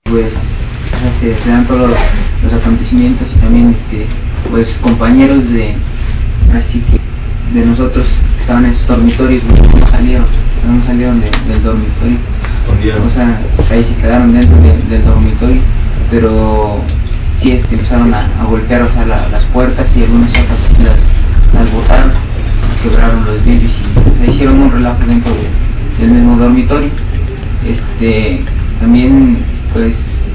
pues se dan todos los acontecimientos y también pues compañeros de así que de nosotros que estaban en esos dormitorios no salieron del dormitorio, o sea, ahí se quedaron dentro del dormitorio, pero sí empezaron a golpear, o sea, las puertas, y algunas otras las botaron, quebraron los vidrios y le hicieron un relajo dentro del mismo dormitorio. También pues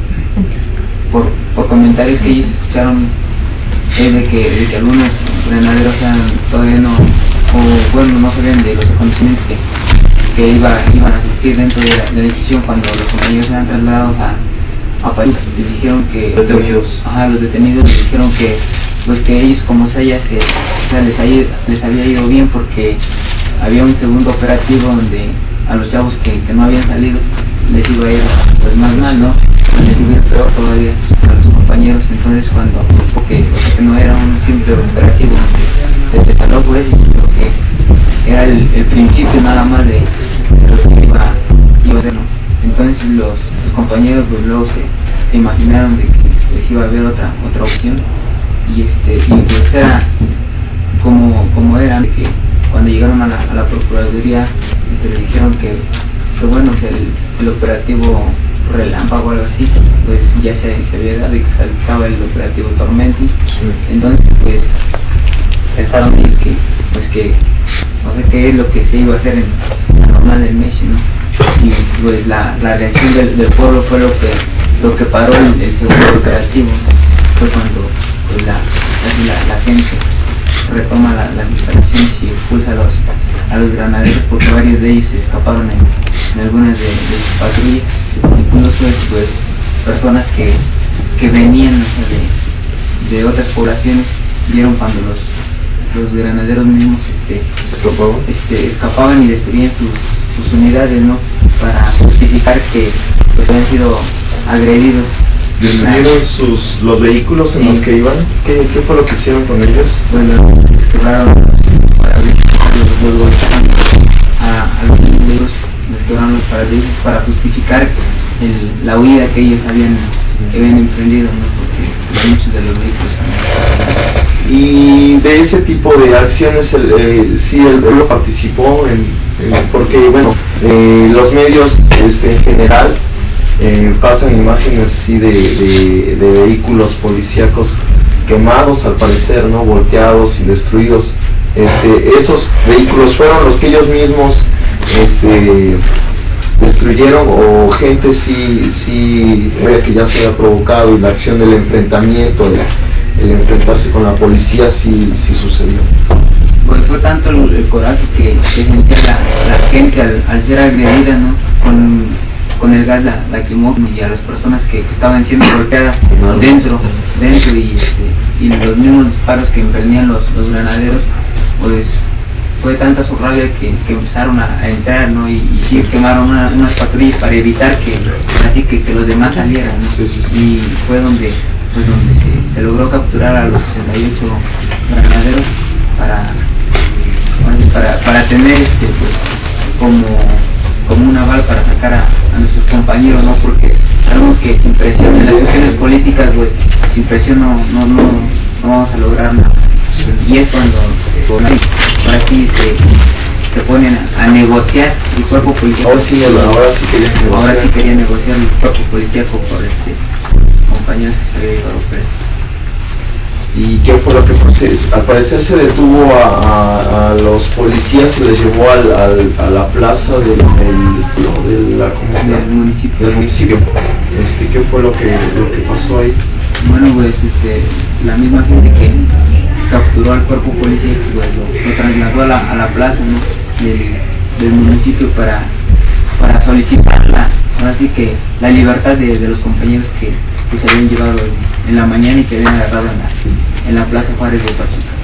por comentarios que ellos escucharon de que algunos granaderos todavía no sabían de los acontecimientos que iban a surgir dentro de la decisión cuando los compañeros eran trasladados a París. Les dijeron que los detenidos les dijeron que pues que ellos como sea les había ido bien, porque había un segundo operativo donde a los chavos que no habían salido les iba a ir pues más mal, ¿no? Les iba a ir peor todavía a los compañeros. Entonces porque no era un simple operativo donde se paró pues, sino que era el principio nada más de lo que iba a hacer, ¿no? Entonces los compañeros pues luego se imaginaron de que pues iba a haber otra opción, y pues era como era, de que cuando llegaron a la procuraduría les dijeron que bueno, el operativo Relámpago o algo así, pues ya se había dado y que estaba el operativo Tormentis. Entonces pues pensaron ellos que no sé qué es lo que se iba a hacer en la normal del Messi, ¿no? Y pues la reacción del pueblo fue lo que paró el segundo operativo. Fue cuando pues la gente retoma las instalaciones y expulsa a los granaderos, porque varios de ellos se escaparon en algunas de sus patrullas. Incluso pues personas que venían, o sea, de otras poblaciones, vieron cuando los granaderos mismos escapaban y destruían sus unidades, ¿no? Para justificar que pues habían sido agredidos. ¿Destruyeron los vehículos en los que iban? ¿Qué fue lo que hicieron con ellos? Bueno, quebraron a los enemigos, les quebraron los parabrisas para justificar la huida que ellos habían emprendido, ¿no? Porque muchos de los vehículos también. Y de ese tipo de acciones sí el pueblo participó porque bueno, los medios en general pasan imágenes así de vehículos policíacos quemados, al parecer, ¿no? Volteados y destruidos. Esos vehículos fueron los que ellos mismos destruyeron, o gente sí que ya se había provocado, y la acción del enfrentamiento, el enfrentarse con la policía sí sucedió. Pues fue tanto el coraje que sentía la gente al ser agredida, ¿no? Con el gas lacrimógeno, y a las personas que estaban siendo golpeadas dentro y los mismos disparos que emprendían los granaderos, pues fue tanta su rabia que empezaron a entrar, ¿no? Y sí quemaron unas patrullas para evitar que los demás salieran, ¿no? Sí. Y fue donde se logró capturar a los 68 granaderos para tener pues como un aval para sacar a nuestros compañeros, ¿no? Porque sabemos que sin presión en las cuestiones políticas, pues sin presión no vamos a lograr nada. Y es cuando ahora sí se ponen a negociar el cuerpo policial. Ahora sí quería negociar el cuerpo policíaco por compañeros que se habían llevado presos. ¿Y qué fue lo que al parecer se detuvo a los policías y les llevó a la plaza del municipio? ¿Qué fue lo que pasó ahí? Bueno, pues la misma gente que capturó al cuerpo policial, pues, lo trasladó a la plaza, ¿no? del municipio para solicitar ahora sí que la libertad de los compañeros que se habían llevado en la mañana y que habían agarrado en la Plaza Juárez de Pachuca.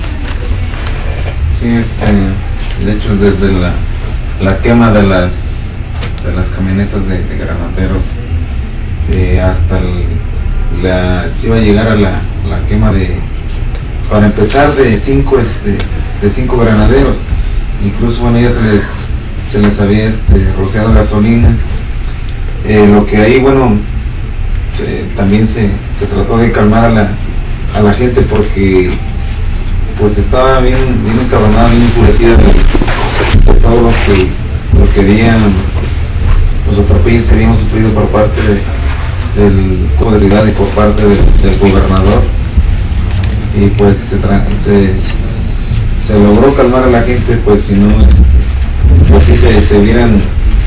Sí, de hecho desde la quema de las camionetas de granaderos hasta se iba a llegar a la quema para empezar de cinco granaderos. Incluso bueno, ya se les había rociado gasolina. Lo que ahí bueno también se trató de calmar a la gente, porque pues estaba bien encabronada, bien enfurecida de todo lo que habían, los atropellos que habíamos sufrido por parte del Código de Ciudad y por parte del gobernador. Y pues se logró calmar a la gente, pues si no, pues sí se hubieran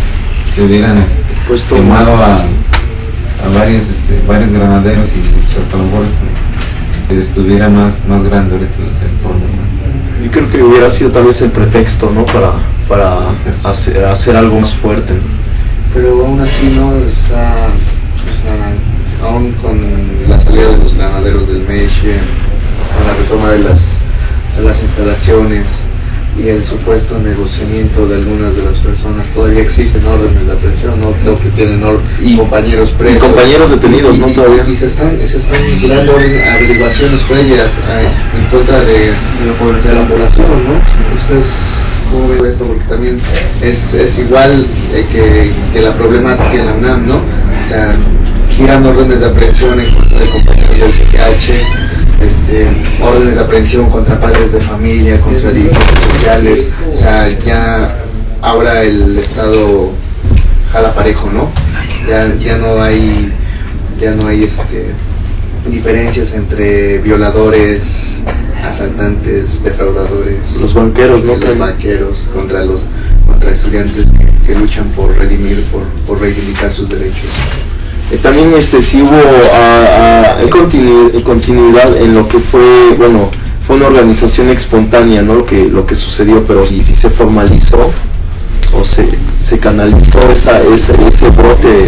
pues quemado a varios granaderos, y pues hasta a lo mejor estuviera más grande el problema. Yo creo que hubiera sido tal vez el pretexto, ¿no? Para hacer algo más fuerte, ¿no? Pero aún así no está, o sea, aún con la salida de los granaderos del Meche, con la retoma de las instalaciones y el supuesto negociamiento de algunas de las personas, todavía existen órdenes de aprehensión, no creo que tienen compañeros presos. Y compañeros detenidos, ¿no? Todavía. Y se están dando averiguaciones previas en contra de la población, ¿no? Ustedes, ¿cómo ven esto? Porque también es igual que la problemática en la UNAM, ¿no? O sea, giran órdenes de aprehensión en contra de compañeros del CPH, órdenes de aprehensión contra padres de familia, contra dirigentes sociales. O sea, ya ahora el Estado jala parejo, ¿no? Ya no hay diferencias entre violadores, asaltantes, defraudadores, los banqueros, ¿no? Los banqueros contra estudiantes que luchan por redimir, por reivindicar sus derechos. También sí hubo continuidad en lo que fue una organización espontánea, ¿no? Lo que sucedió, pero sí se formalizó o se canalizó ese brote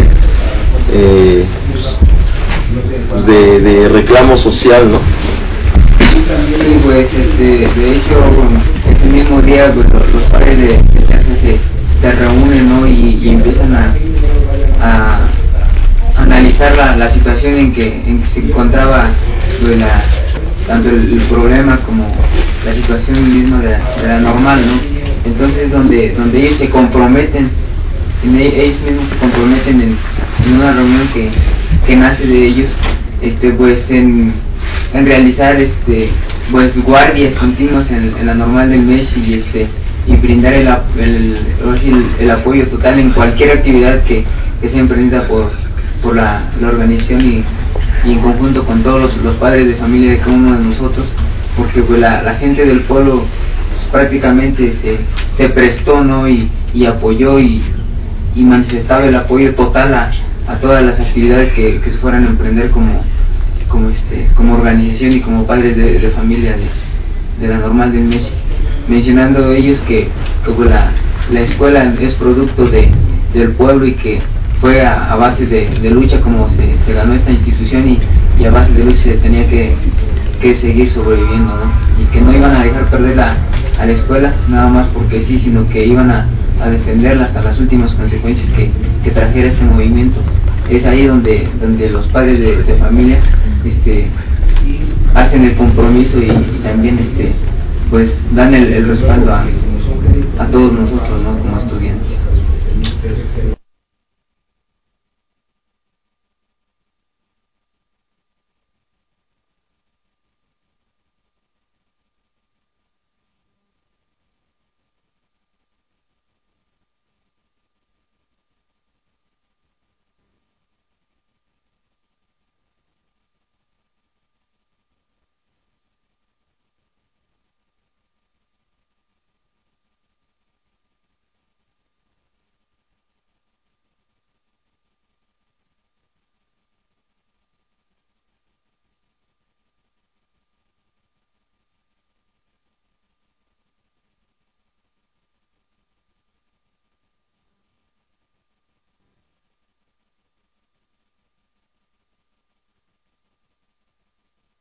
de reclamo social, ¿no? Sí, pues de hecho ese mismo día pues, los padres de se reúnen, ¿no? y empiezan a analizar la situación en que se encontraba pues, tanto el problema como la situación misma de la normal, ¿no? Entonces donde ellos se comprometen, ellos mismos se comprometen en una reunión que nace de ellos, pues en realizar pues guardias continuas en la normal del mes y brindar el apoyo total en cualquier actividad que sea emprendida por la organización y en conjunto con todos los padres de familia de cada uno de nosotros, porque pues la gente del pueblo pues, prácticamente se prestó, ¿no? y apoyó y manifestaba el apoyo total a todas las actividades que se fueran a emprender como organización y como padres de familia de la normal del mes, mencionando ellos que pues, la escuela es producto del pueblo y que fue a base de lucha como se ganó esta institución y a base de lucha se tenía que seguir sobreviviendo, ¿no? Y que no iban a dejar perder a la escuela nada más porque sí, sino que iban a defenderla hasta las últimas consecuencias que trajera este movimiento. Es ahí donde los padres de familia hacen el compromiso y también pues dan el respaldo a todos nosotros, ¿no? Como estudiantes.